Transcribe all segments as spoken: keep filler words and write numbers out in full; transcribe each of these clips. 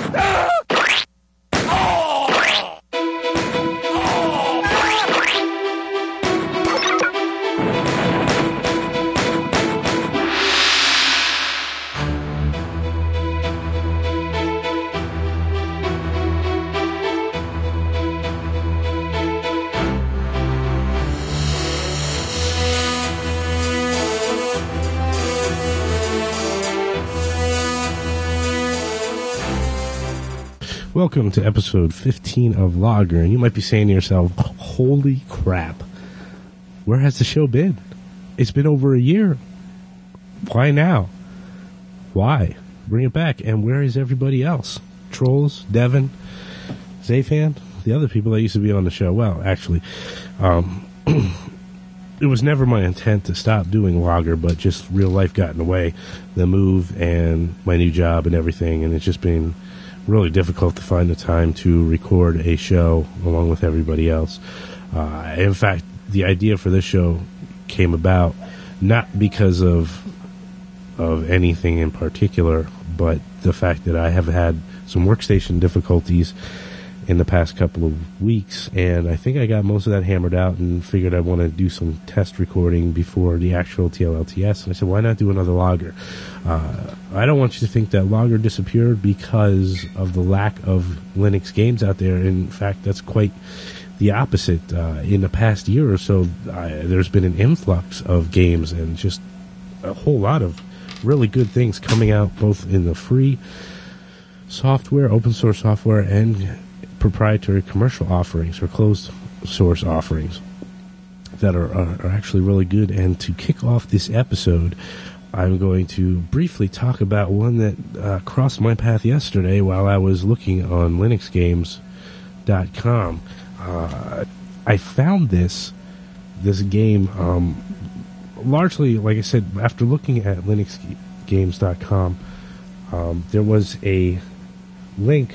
Welcome to episode fifteen of Lager, and you might be saying to yourself, holy crap, where has the show been? It's been over a year. Why now? Why? Bring it back. And where is everybody else? Trolls, Devin, Zayfan, the other people that used to be on the show. Well, actually, um, it was never my intent to stop doing Lager, but just real life got in the way, the move and my new job and everything, and it's just been really difficult to find the time to record a show along with everybody else. Uh, in fact, the idea for this show came about not because of of anything in particular, but the fact that I have had some workstation difficulties in the past couple of weeks, and I think I got most of that hammered out and figured I want to do some test recording before the actual T L L T S, and I said, why not do another Lager? Uh, I don't want you to think that Lager disappeared because of the lack of Linux games out there. In fact, that's quite the opposite. Uh, in the past year or so, uh, there's been an influx of games and just a whole lot of really good things coming out, both in the free software, open source software, and proprietary commercial offerings or closed source offerings that are, are, are actually really good. And to kick off this episode, I'm going to briefly talk about one that uh, crossed my path yesterday while I was looking on Linux Games dot com. Uh, I found this this game um, largely, like I said, after looking at Linux Games dot com, um, there was a link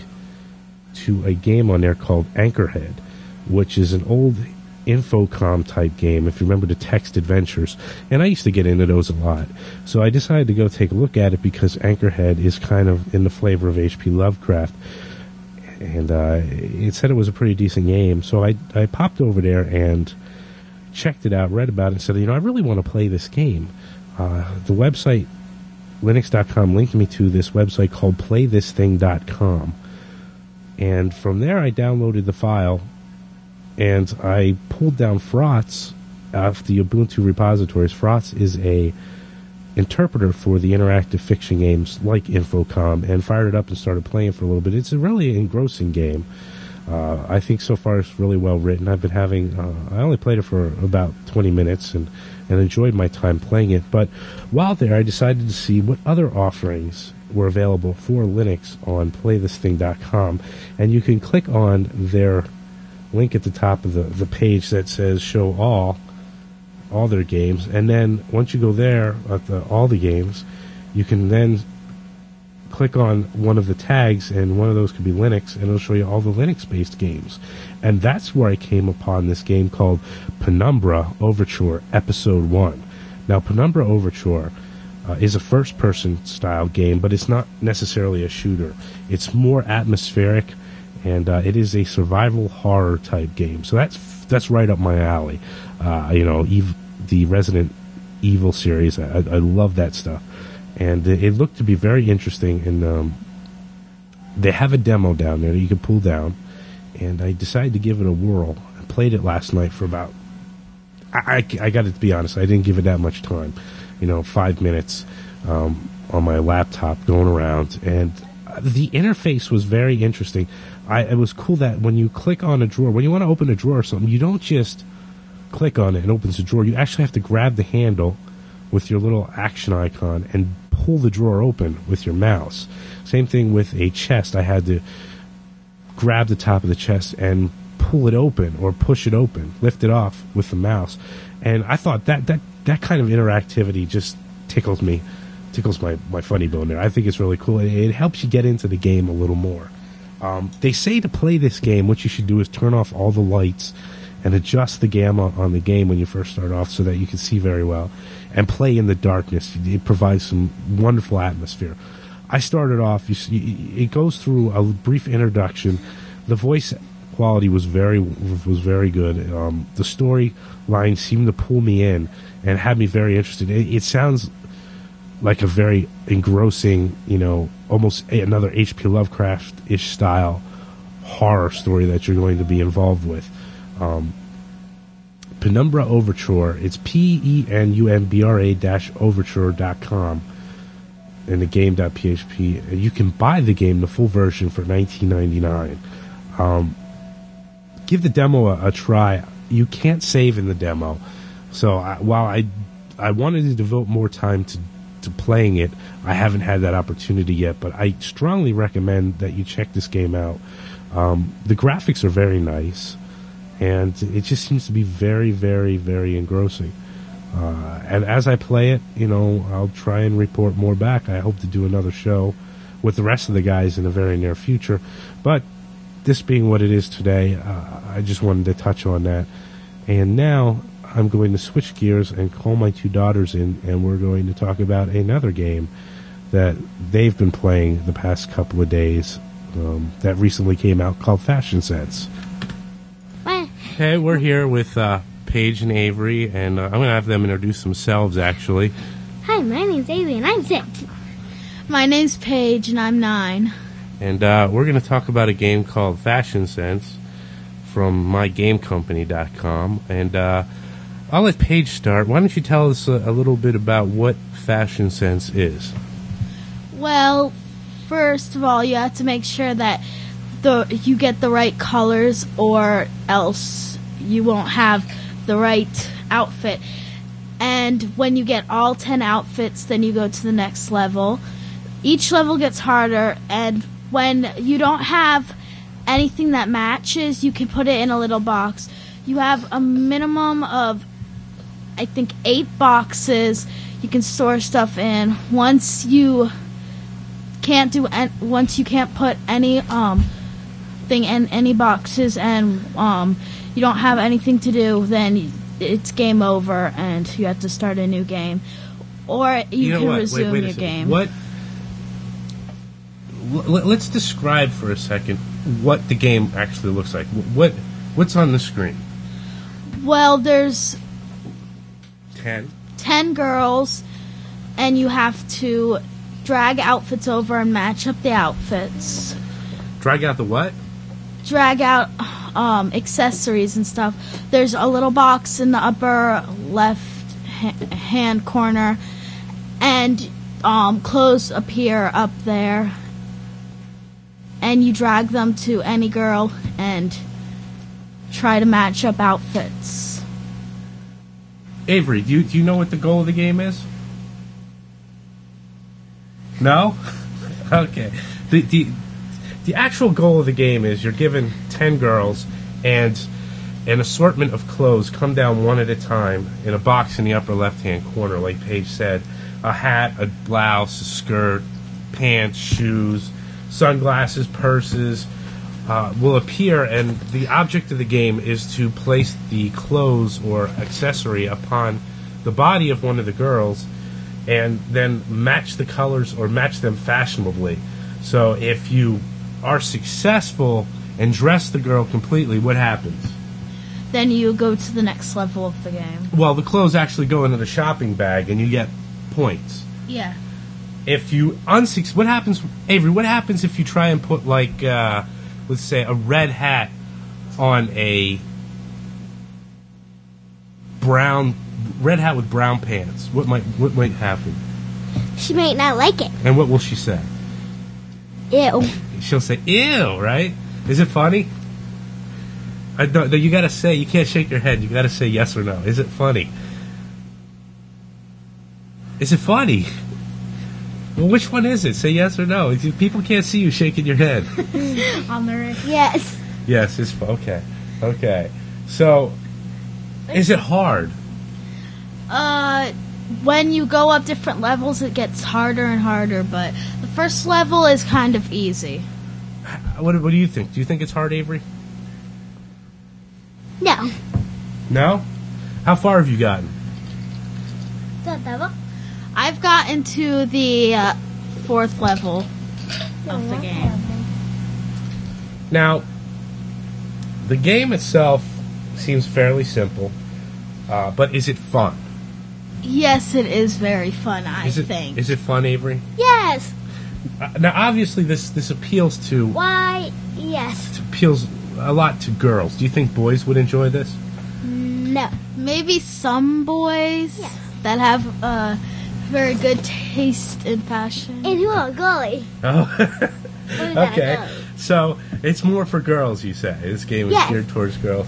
to a game on there called Anchorhead, which is an old Infocom type game, if you remember the Text Adventures, and I used to get into those a lot. So I decided to go take a look at it because Anchorhead is kind of in the flavor of H P Lovecraft, and uh, it said it was a pretty decent game. So I, I popped over there and checked it out, read about it, and said, you know, I really want to play this game. Uh, the website, Linux dot com, linked me to this website called play this thing dot com. And from there, I downloaded the file, and I pulled down Frotz off the Ubuntu repositories. Frotz is a interpreter for the interactive fiction games like Infocom, and fired it up and started playing for a little bit. It's a really engrossing game. Uh, I think so far it's really well written. I've been having, uh, I only played it for about twenty minutes and, and enjoyed my time playing it. But while there, I decided to see what other offerings were available for Linux on play this thing dot com, and you can click on their link at the top of the, the page that says show all all their games, and then once you go there at the all the games, you can then click on one of the tags, and one of those could be Linux, and it'll show you all the Linux based games. And that's where I came upon this game called Penumbra Overture Episode one. Now, Penumbra Overture Uh, is a first-person style game, but it's not necessarily a shooter. It's more atmospheric, and uh, it is a survival horror type game. So that's that's right up my alley. Uh, you know, Eve, the Resident Evil series, I, I love that stuff, and it, it looked to be very interesting. And um, they have a demo down there that you can pull down, and I decided to give it a whirl. I played it last night for about. I, I, I got to be honest, I didn't give it that much time. You know, five minutes um, on my laptop going around, and the interface was very interesting. I, it was cool that when you click on a drawer, when you want to open a drawer or something, you don't just click on it and it opens the drawer. You actually have to grab the handle with your little action icon and pull the drawer open with your mouse. Same thing with a chest. I had to grab the top of the chest and pull it open or push it open, lift it off with the mouse. And I thought that that that kind of interactivity just tickles me, tickles my, my funny bone there. I think it's really cool. It, it helps you get into the game a little more. Um, they say to play this game, what you should do is turn off all the lights and adjust the gamma on the game when you first start off so that you can see very well, and play in the darkness. It provides some wonderful atmosphere. I started off. You see, it goes through a brief introduction. The voice quality was very was very good. Um, the storyline seemed to pull me in and had me very interested. It, it sounds like a very engrossing, you know, almost a, another H P Lovecraft-ish style horror story that you're going to be involved with. Um, Penumbra Overture. It's P E N U M B R A dash overture dot com and the game dot P H P. And you can buy the game, the full version, for nineteen ninety-nine. Um, give the demo a, a try. You can't save in the demo. So I, while I I wanted to devote more time to to playing it, I haven't had that opportunity yet, but I strongly recommend that you check this game out. Um, the graphics are very nice, and it just seems to be very, very, very engrossing. Uh, and as I play it, you know, I'll try and report more back. I hope to do another show with the rest of the guys in the very near future. But this being what it is today, uh, I just wanted to touch on that. And now I'm going to switch gears and call my two daughters in, and we're going to talk about another game that they've been playing the past couple of days um, that recently came out called Fashion Sense. Hey, we're here with uh, Paige and Avery, and uh, I'm going to have them introduce themselves, actually. Hi, my name's Avery, and I'm six. My name's Paige, and I'm nine. And uh, we're going to talk about a game called Fashion Sense from my game company dot com, and uh, I'll let Paige start. Why don't you tell us a, a little bit about what Fashion Sense is? Well, first of all, you have to make sure that the you get the right colors, or else you won't have the right outfit. And when you get all ten outfits, then you go to the next level. Each level gets harder, and when you don't have anything that matches, you can put it in a little box. You have a minimum of, I think, eight boxes you can store stuff in. Once you can't do, en- once you can't put any um thing in any boxes, and um you don't have anything to do, then it's game over, and you have to start a new game, or you, you know can what? resume wait, wait your game. What? L- let's describe for a second what the game actually looks like. What what's on the screen? Well, there's Ten. ten girls, and you have to drag outfits over and match up the outfits. Drag out the what? Drag out um, accessories and stuff. There's a little box in the upper left ha- hand corner, and um, clothes appear up there. And you drag them to any girl and try to match up outfits. Avery, do you, do you know what the goal of the game is? No? Okay. The, the the actual goal of the game is you're given ten girls and an assortment of clothes come down one at a time in a box in the upper left-hand corner, like Paige said. A hat, a blouse, a skirt, pants, shoes, sunglasses, purses uh, will appear, and the object of the game is to place the clothes or accessory upon the body of one of the girls and then match the colors or match them fashionably. So if you are successful and dress the girl completely, what happens? Then you go to the next level of the game. Well, the clothes actually go into the shopping bag and you get points. Yeah. If you unsuc- what happens, Avery, what happens if you try and put, like, uh, let's say, a red hat on a brown, red hat with brown pants? What might, what might happen? She might not like it. And what will she say? Ew. She'll say, ew, right? Is it funny? I don't, no, you gotta say, you can't shake your head, you gotta say yes or no. Is it funny? Is it funny? Well, which one is it? Say yes or no. People can't see you shaking your head. On the right. Yes. Yes, it's okay. Okay. So, is it hard? Uh, when you go up different levels, it gets harder and harder, but the first level is kind of easy. What, what do you think? Do you think it's hard, Avery? No. No? How far have you gotten? That level? I've gotten to the uh, fourth level of the game. Now, the game itself seems fairly simple, uh, but is it fun? Yes, it is very fun, I Is it, think. is it fun, Avery? Yes. Uh, now, obviously, this this appeals to Why? Yes. appeals a lot to girls. Do you think boys would enjoy this? No. Maybe some boys Yes. that have uh, very good taste in fashion. And who are girly? Oh, Who's that okay. girly? So it's more for girls, you say. This game is Yes. geared towards girls.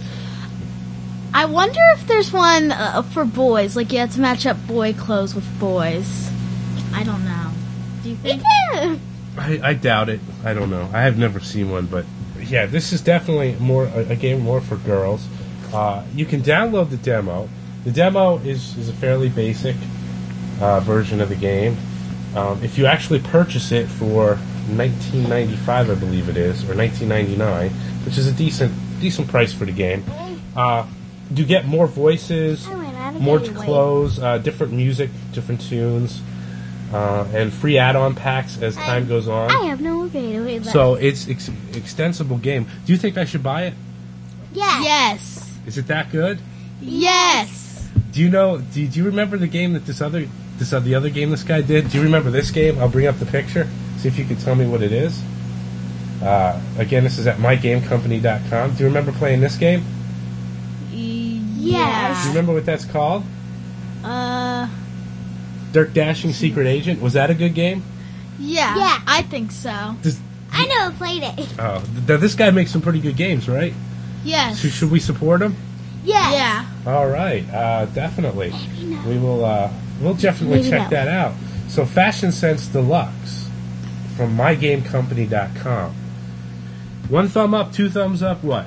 I wonder if there's one uh, for boys, like you have to match up boy clothes with boys. I don't know. Do you Me think? too. I, I doubt it. I don't know. I have never seen one, but yeah, this is definitely more a, a game more for girls. Uh, you can download the demo. The demo is, is a fairly basic uh, version of the game. Um, if you actually purchase it for nineteen ninety-five, I believe it is, or nineteen ninety-nine, which is a decent decent price for the game, uh, you get more voices, I went out of more anyway. clothes, uh, different music, different tunes, uh, and free add-on packs as time goes on. I have no idea what that. So it's ex- extensible game. Do you think I should buy it? Yes. Yes. Is it that good? Yes. Do you know? Do you, do you remember the game that this other this uh, the other game this guy did? Do you remember this game? I'll bring up the picture. See if you can tell me what it is. Uh, again, this is at my game company dot com. Do you remember playing this game? Do Yes. you remember what that's called? Uh, Dirk Dashing Secret Agent. Was that a good game? yeah. Yeah. I think so. Does, I never played it. oh, th- this guy makes some pretty good games, right? Yes. Oh. So should we support him? Yes. Yeah. All right, uh, definitely. Maybe no. We will. Uh, we'll definitely Maybe check no. that out. So, Fashion Sense Deluxe from my game company dot com. One thumb up, two thumbs up. What?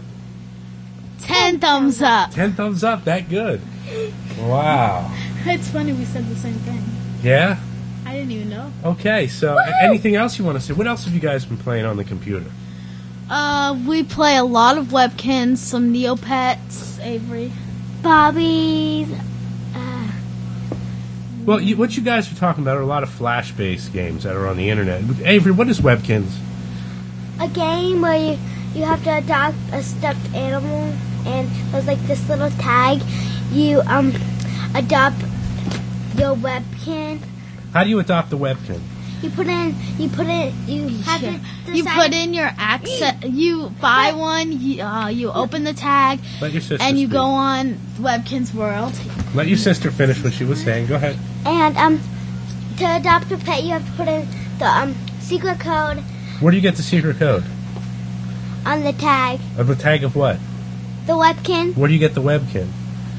Ten thumbs up. Ten thumbs up. That good. Wow. It's funny we said the same thing. Yeah. I didn't even know. Okay. So, a- anything else you want to say? What else have you guys been playing on the computer? Uh, we play a lot of Webkins, some Neopets, Avery. Bobby's. Uh, Well, you, what you guys are talking about are a lot of Flash-based games that are on the internet. Avery, what is Webkins? a game where you, you have to adopt a stuffed animal, and there's like this little tag. You um adopt your webkin. How do you adopt the Webkin? You put in. You put in. You have Yeah. to. You decide- put in your access. You buy one. You, uh, you open the tag, Let your sister and you speak. go on Webkins World. Let your sister finish what she was saying. Go ahead. And um, to adopt a pet, you have to put in the um secret code Where do you get the secret code? on the tag. Of the tag of what? The webkin Where do you get the Webkin?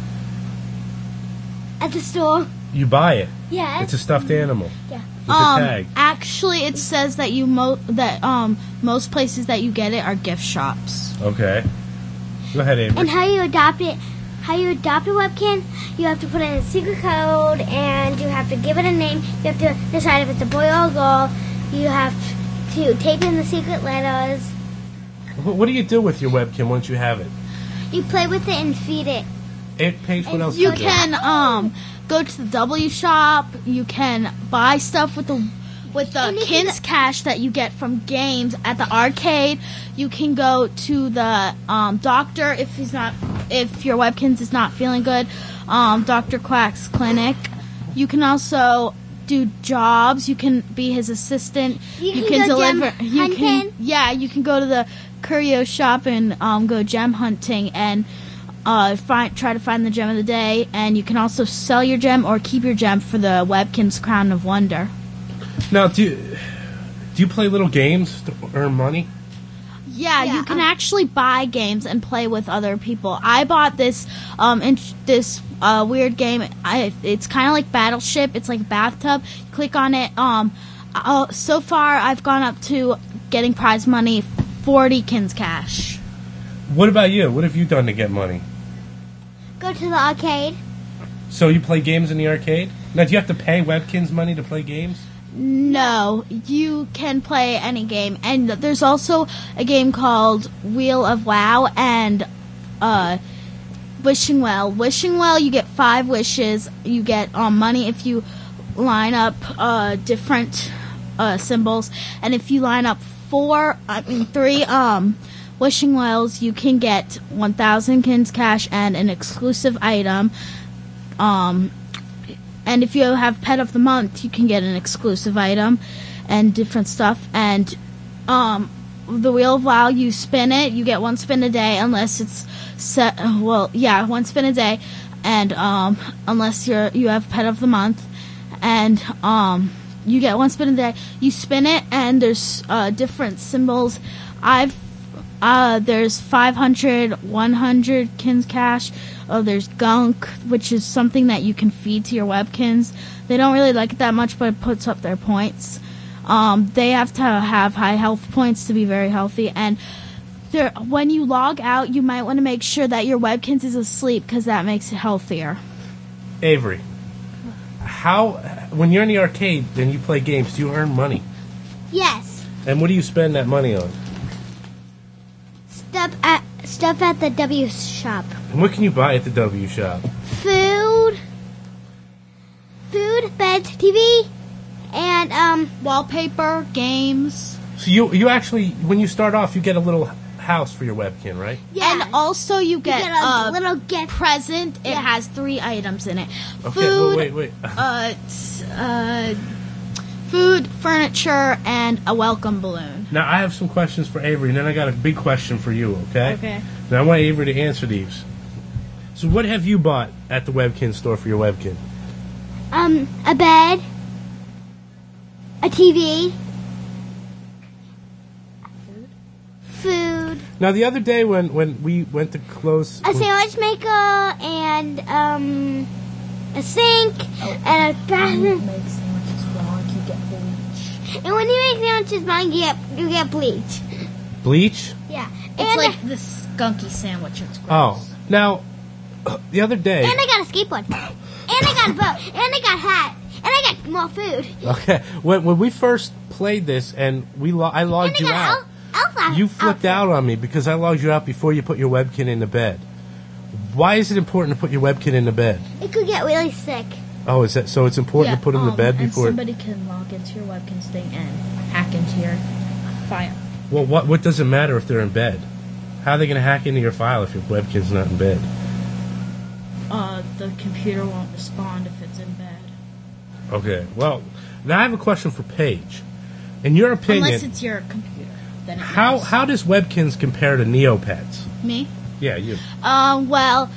at the store. You buy it. Yes. It's a stuffed animal. Yeah. With Um, a tag. actually, it says that you mo- that um most places that you get it are gift shops. Okay. Go ahead, Avery. And how you adopt it, how you adopt a webkin, you have to put in a secret code, and you have to give it a name. You have to decide if it's a boy or a girl. You have to tape in the secret letters. Wh- What do you do with your Webkin once you have it? You play with it and feed it. It Paige, what And else? You do? can um go to the W shop. You can buy stuff with the with the And you can- Kins Cash that you get from games at the arcade. You can go to the um, doctor if he's not if your Webkins is not feeling good. Um, Doctor Quack's clinic. You can also do jobs. You can be his assistant. You can go gem You can hunting. yeah. You can go to the curio shop and um, go gem hunting and. Uh, find, try to find the gem of the day, and you can also sell your gem or keep your gem for the Webkins Crown of Wonder. Now, do you, do you play little games to earn money? Yeah, Yeah, you can um, actually buy games and play with other people. I bought this um in, this uh, weird game. I, it's kind of like Battleship. It's like a bathtub. Click on it. Um, I'll, so far I've gone up to getting prize money forty Kins Cash. What about you? What have you done to get money? Go to the arcade. So you play games in the arcade? Now, do you have to pay Webkins money to play games? No, you can play any game, and there's also a game called Wheel of Wow and uh, Wishing Well. Wishing Well, you get five wishes. You get um, money if you line up uh, different uh, symbols, and if you line up four, I mean three, um, wishing wells, you can get one thousand Kins Cash and an exclusive item. Um, and if you have Pet of the Month, you can get an exclusive item and different stuff. And um, the Wheel of WoW, you spin it, you get one spin a day, unless it's set. Well, yeah, one spin a day, and um, unless you're you have Pet of the Month, and um, you get one spin a day. You spin it, and there's uh, different symbols. I've Uh, there's five hundred, one hundred Kins Cash. Oh, there's Gunk, which is something that you can feed to your webkins. They don't really like it that much, but it puts up their points. Um, they have to have high health points to be very healthy. And there, when you log out, you might want to make sure that your webkins is asleep, because that makes it healthier. Avery, how when you're in the arcade and you play games, do you earn money? Yes. And what do you spend that money on? Stuff at stuff at the W shop. And what can you buy at the W shop? Food, food, beds, T V, and um Wallpaper, games. So you you actually, when you start off, you get a little house for your webkin, right? yeah. And also you get, you get a a little gift. present. It Yeah. has three items in it. Okay, Food, wait, wait, wait. uh, s- uh, food, furniture, and a welcome balloon. Now, I have some questions for Avery, and then I got a big question for you, okay? Okay. Now, I want Avery to answer these. So what have you bought at the Webkin store for your Webkin? Um, a bed, a T V, food, Now, the other day when, when we went to close... a sandwich maker, and um, a sink, and a bathroom. Make sandwiches wrong, you get bleach. And when you make sandwiches, mine you get you get bleach. Bleach? Yeah. It's and like this skunky sandwich. It's gross. Oh. Now, the other day... And I got a skateboard. And I got a boat. And I got a hat. And I got more food. Okay, when, when we first played this and we lo- I And logged I you got out, an elf outfit. you flipped out on me because I logged you out before you put your Webkin in the bed. Why is it important to put your Webkin in the bed? It could get really sick. Oh, is that so? It's important to put him um, to bed And before. somebody can log into your Webkins thing and hack into your file. Well, what what does it matter if they're in bed? How are they going to hack into your file if your Webkin's not in bed? Uh, the computer won't respond if it's in bed. Okay. Well, now I have a question for Paige. In your opinion, Unless it's your computer. Then it how knows. how does Webkins compare to Neopets? Me? Yeah, you. Um, well,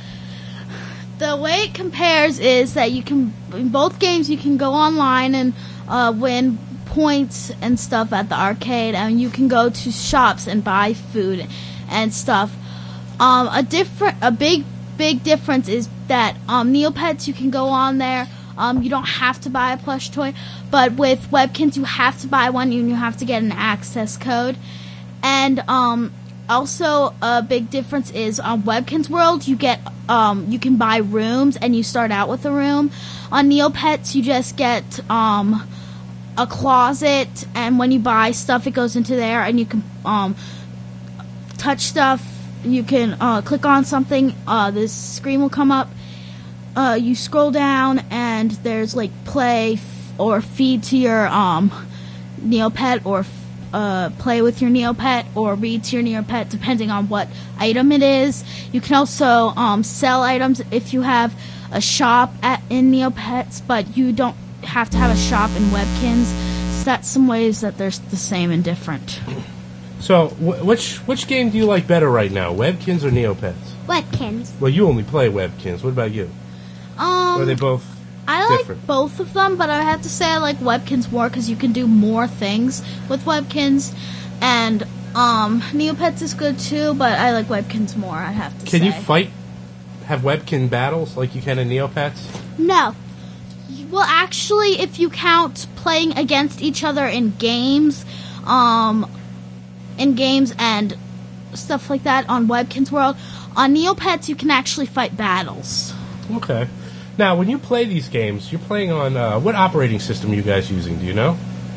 the way it compares is that you can, in both games, you can go online and uh, win points and stuff at the arcade, and you can go to shops and buy food and stuff. Um, a different, a big, big difference is that um, Neopets, you can go on there. Um, you don't have to buy a plush toy, but with Webkins, you have to buy one and you have to get an access code. And um, also, a big difference is on Webkins World, you get um, you can buy rooms and you start out with a room. On Neopets, you just get um, a closet, and when you buy stuff, it goes into there, and you can um, touch stuff. You can uh, click on something. Uh, this screen will come up. Uh, you scroll down, and there's like play f- or feed to your um, Neopet, or f- uh, play with your Neopet, or read to your Neopet, depending on what item it is. You can also um, sell items if you have a shop at in Neopets, but you don't have to have a shop in Webkins. So that's some ways that they're the same and different. So, wh- which which game do you like better right now, Webkins or Neopets? Webkins. Well, you only play Webkins. What about you? Um, Or are they both I like different? both of them, but I have to say I like Webkins more because you can do more things with Webkins, and um, Neopets is good too, but I like Webkins more. I have to Can say. you fight, have Webkin battles like you can in Neopets? No. Well, actually, if you count playing against each other in games, um, in games and stuff like that on Webkins World, on Neopets you can actually fight battles. Okay. Now, when you play these games, you're playing on uh, what operating system are you guys using? Do you know?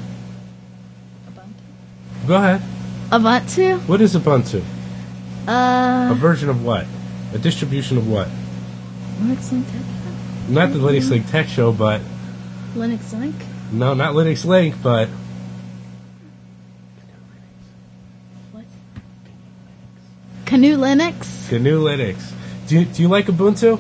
Ubuntu. Go ahead. Ubuntu, What is Ubuntu? A uh, version of what? A distribution of what? Linux Link, Not the Linux Link Tech Show, but Linux Link. no, not Linux Link, but Canoe Linux. G N U Linux. Do you, do you like Ubuntu?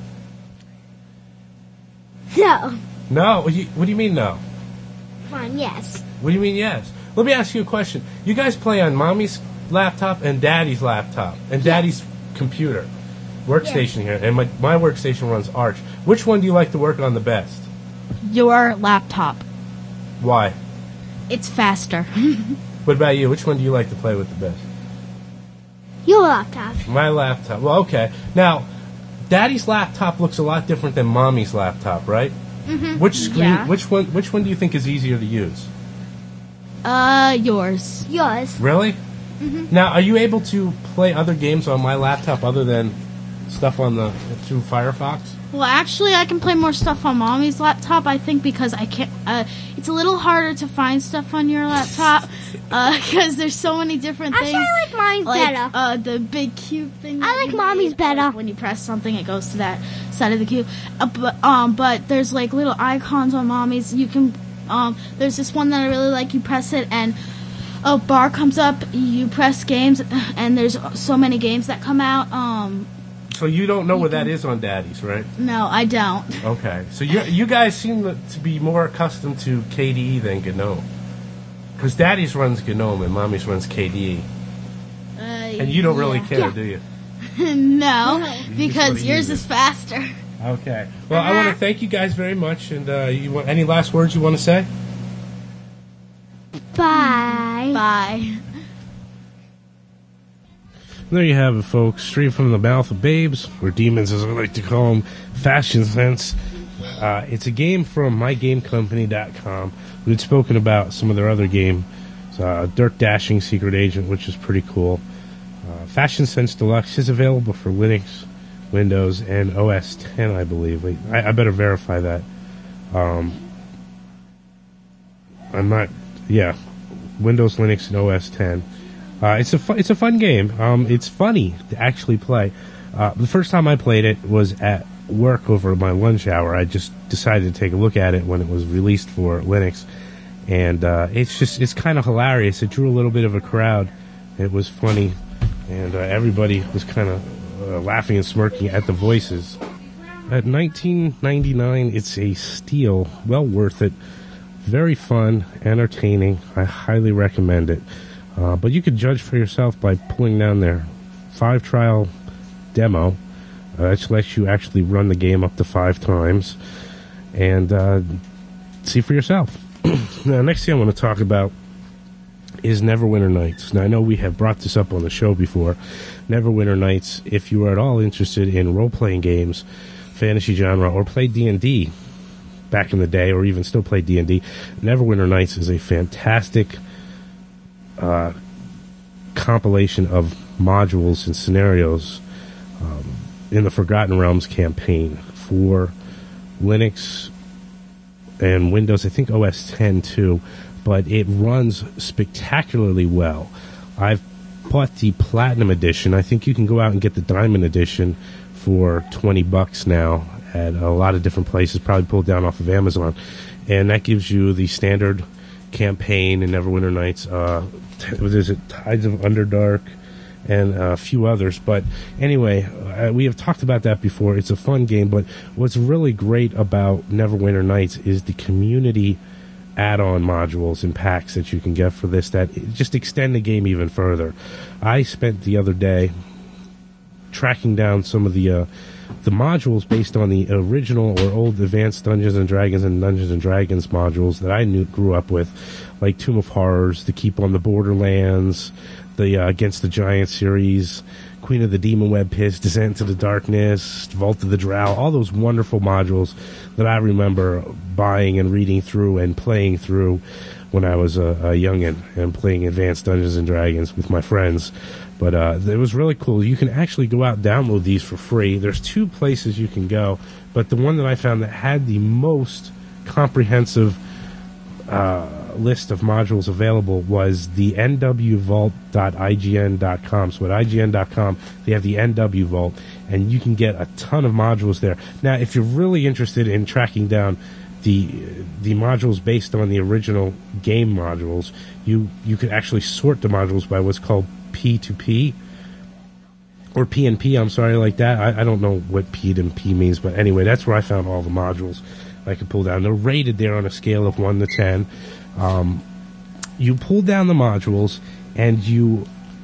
No. No. What do you, what do you mean no? Fine, yes. What do you mean yes? Let me ask you a question. You guys play on mommy's laptop and daddy's laptop and daddy's computer workstation here, and my, my workstation runs Arch. Which one do you like to work on the best? Your laptop. Why? It's faster. What about you? Which one do you like to play with the best? Your laptop. My laptop. Well, okay. Now, daddy's laptop looks a lot different than mommy's laptop, right? Mm-hmm. Which screen? Yeah. Which one? Which one do you think is easier to use? Uh, yours. Yours. Really? Mm-hmm. Now, are you able to play other games on my laptop other than stuff on the through Firefox? Well, actually, I can play more stuff on Mommy's laptop, I think, because I can't... Uh, it's a little harder to find stuff on your laptop, because uh, there's so many different Actually, things. I like mine's like, better. Uh, the big cube thing. I that like you Mommy's made, better. like, when you press something, it goes to that side of the cube. Uh, but, um, but there's, like, little icons on Mommy's. You can... Um, there's this one that I really like. You press it, and a bar comes up. You press games, and there's so many games that come out. Um... So you don't know where that is on Daddy's, right? No, I don't. Okay. So you you guys seem to be more accustomed to K D E than GNOME. Because Daddy's runs GNOME and Mommy's runs K D E. Uh, And you don't really yeah. care, Yeah. do you? No, You because just wanna yours use is faster. Okay. Well, I want to thank you guys very much. And uh, you want any last words you want to say? Bye. Bye. There you have it, folks. Straight from the mouth of babes, or demons as I like to call them, Fashion Sense. Uh, it's a game from my game company dot com. We had spoken about some of their other game, uh, Dirt Dashing Secret Agent, which is pretty cool. Uh, Fashion Sense Deluxe is available for Linux, Windows, and O S ten, I believe. Wait, I, I better verify that. Um, I'm not... Yeah, Windows, Linux, and O S ten. Uh, it's a fu- it's a fun game. Um, it's funny to actually play. Uh, the first time I played it was at work over my lunch hour. I just decided to take a look at it when it was released for Linux, and uh, it's just it's kind of hilarious. It drew a little bit of a crowd. It was funny, and uh, everybody was kind of uh, laughing and smirking at the voices. At nineteen ninety-nine, it's a steal. Well worth it. Very fun, entertaining. I highly recommend it. Uh, but you can judge for yourself by pulling down their five trial demo, uh, which lets you actually run the game up to five times and uh, see for yourself. Now, next thing I want to talk about is Neverwinter Nights. Now, I know we have brought this up on the show before. Neverwinter Nights, if you are at all interested in role-playing games, fantasy genre, or play D and D back in the day, or even still play D and D, Neverwinter Nights is a fantastic Uh, compilation of modules and scenarios um, in the Forgotten Realms campaign for Linux and Windows, I think O S ten too, but it runs spectacularly well. I've bought the Platinum Edition. I think you can go out and get the Diamond Edition for twenty bucks now at a lot of different places, probably pulled down off of Amazon, and that gives you the standard campaign in Neverwinter Nights. Uh, t- what is it? Tides of Underdark, and a few others. But anyway, uh, we have talked about that before. It's a fun game, but what's really great about Neverwinter Nights is the community add-on modules and packs that you can get for this that just extend the game even further. I spent the other day tracking down some of the uh, the modules based on the original or old Advanced Dungeons and Dragons and Dungeons and Dragons modules that I knew grew up with, like Tomb of Horrors, The Keep on the Borderlands, the uh, Against the Giant series, Queen of the Demon Web Pits, Descent into the Darkness, Vault of the Drow, all those wonderful modules that I remember buying and reading through and playing through when I was a, a youngin' and playing Advanced Dungeons and Dragons with my friends. But uh, it was really cool. You can actually go out and download these for free. There's two places you can go, but the one that I found that had the most comprehensive uh, list of modules available was the N W vault dot I G N dot com. So at I G N dot com, they have the N W Vault, and you can get a ton of modules there. Now, if you're really interested in tracking down the the modules based on the original game modules, you you could actually sort the modules by what's called P two P, or P N P, I'm sorry, like that. I, I don't know what P and P means, but anyway, that's where I found all the modules I could pull down. They're rated there on a scale of one to ten. Um, you pull down the modules, and you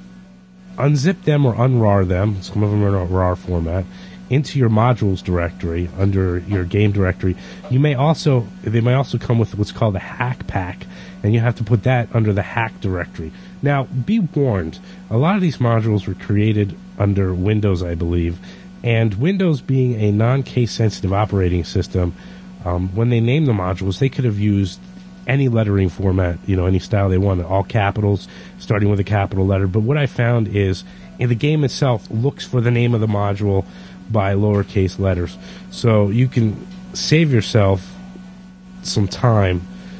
unzip them or unrar them, some of them are in a RAR format, into your modules directory under your game directory. You may also, they may also come with what's called a hack pack, and you have to put that under the hack directory. Now, be warned, a lot of these modules were created under Windows, I believe, and Windows being a non-case sensitive operating system, um, when they named the modules, they could have used any lettering format, you know, any style they wanted, all capitals, starting with a capital letter. But what I found is, in the game itself, looks for the name of the module by lowercase letters. So you can save yourself some time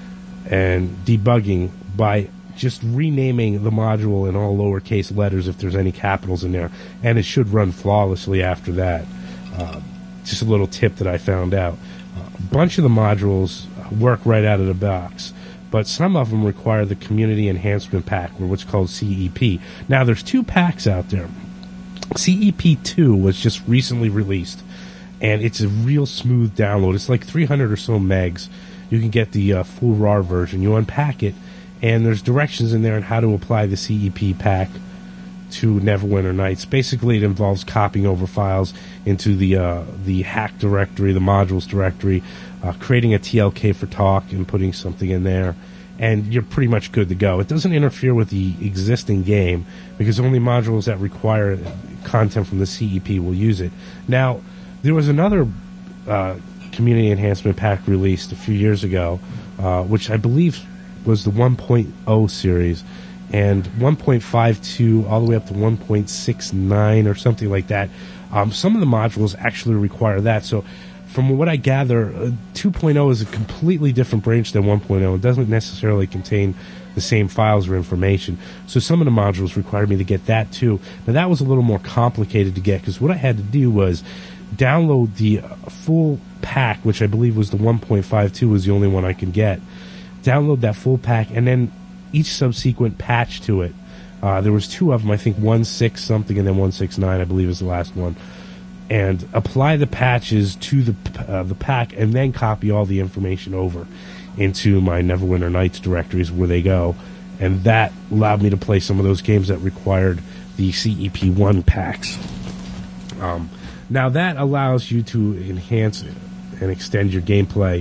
and debugging by just renaming the module in all lowercase letters if there's any capitals in there, and it should run flawlessly after that. Uh, just a little tip that I found out. Uh, a bunch of the modules work right out of the box, but some of them require the Community Enhancement Pack, or what's called C E P. Now, there's two packs out there. C E P two was just recently released, and it's a real smooth download. It's like three hundred or so megs. You can get the uh, full RAR version. You unpack it, and there's directions in there on how to apply the C E P pack to Neverwinter Nights. Basically, it involves copying over files into the uh, the hack directory, the modules directory, uh, creating a T L K for talk and putting something in there, and you're pretty much good to go. It doesn't interfere with the existing game, because only modules that require content from the C E P will use it. Now, there was another uh, Community Enhancement Pack released a few years ago, uh, which I believe was the one point oh series, and one point five two all the way up to one point six nine or something like that. Um, some of the modules actually require that. So from what I gather, uh, two point oh is a completely different branch than one point oh. It doesn't necessarily contain the same files or information. So some of the modules required me to get that too. Now, that was a little more complicated to get, because what I had to do was download the uh, full pack, which I believe was the one point five two was the only one I could get. Download that full pack, and then each subsequent patch to it. Uh, there was two of them, I think one point six something and then one point six nine, I believe is the last one. And apply the patches to the uh, the pack, and then copy all the information over into my Neverwinter Nights directories where they go. And that allowed me to play some of those games that required the C E P one packs. Um, now that allows you to enhance and extend your gameplay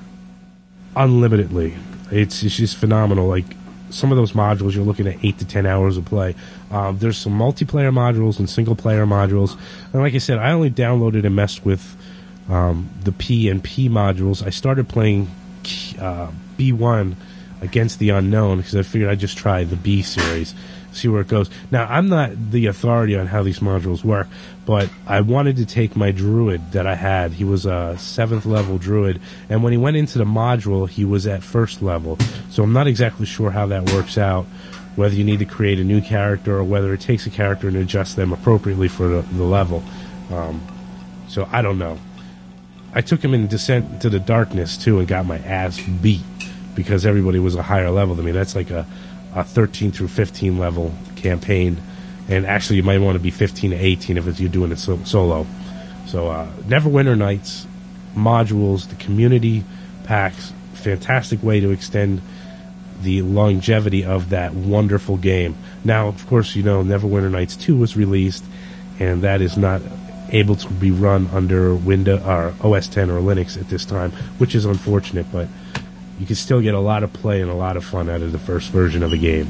unlimitedly. It's, it's just phenomenal. Like, some of those modules, you're looking at eight to ten hours of play. Um, there's some multiplayer modules and single-player modules. And like I said, I only downloaded and messed with um, the P and P modules. I started playing uh, B one Against the Unknown, because I figured I'd just try the B series, see where it goes. Now, I'm not the authority on how these modules work, but I wanted to take my druid that I had. He was a seventh level druid, and when he went into the module, he was at first level. So I'm not exactly sure how that works out, whether you need to create a new character or whether it takes a character and adjusts them appropriately for the, the level. Um, so I don't know. I took him in Descent into the Darkness, too, and got my ass beat, because everybody was a higher level than me. That's like a, a thirteen through fifteen level campaign. And actually, you might want to be fifteen to eighteen if it's, you're doing it so, solo. So, uh, Neverwinter Nights, modules, the community packs, fantastic way to extend the longevity of that wonderful game. Now, of course, you know, Neverwinter Nights two was released, and that is not able to be run under Windows or O S ten or Linux at this time, which is unfortunate, but you can still get a lot of play and a lot of fun out of the first version of the game.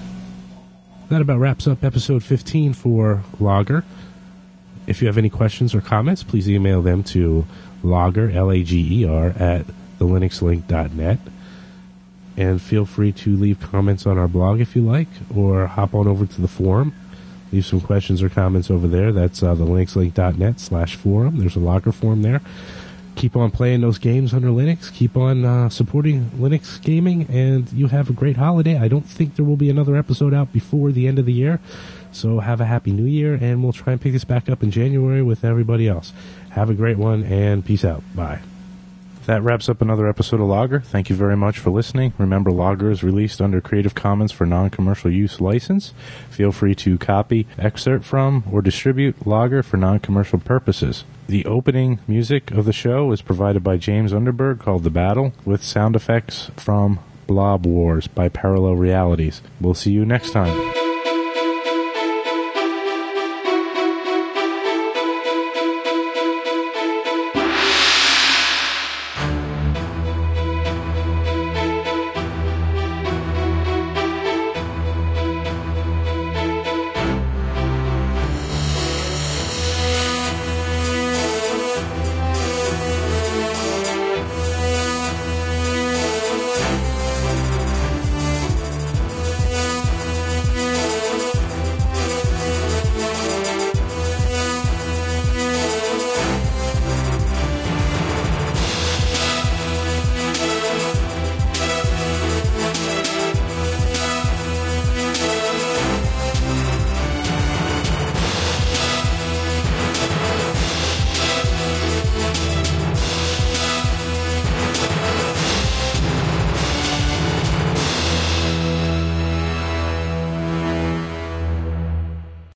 That about wraps up episode fifteen for Logger. If you have any questions or comments, please email them to logger, L A G E R, at the linux link dot net. And feel free to leave comments on our blog if you like, or hop on over to the forum. Leave some questions or comments over there. That's uh, the linux link dot net slash forum. There's a Logger forum there. Keep on playing those games under Linux. Keep on uh, supporting Linux gaming, and you have a great holiday. I don't think there will be another episode out before the end of the year, so have a happy new year, and we'll try and pick this back up in January with everybody else. Have a great one, and peace out. Bye. That wraps up another episode of Logger. Thank you very much for listening. Remember, Logger is released under Creative Commons for non-commercial use license. Feel free to copy, excerpt from, or distribute Logger for non-commercial purposes. The opening music of the show is provided by James Underberg, called The Battle, with sound effects from Blob Wars by Parallel Realities. We'll see you next time.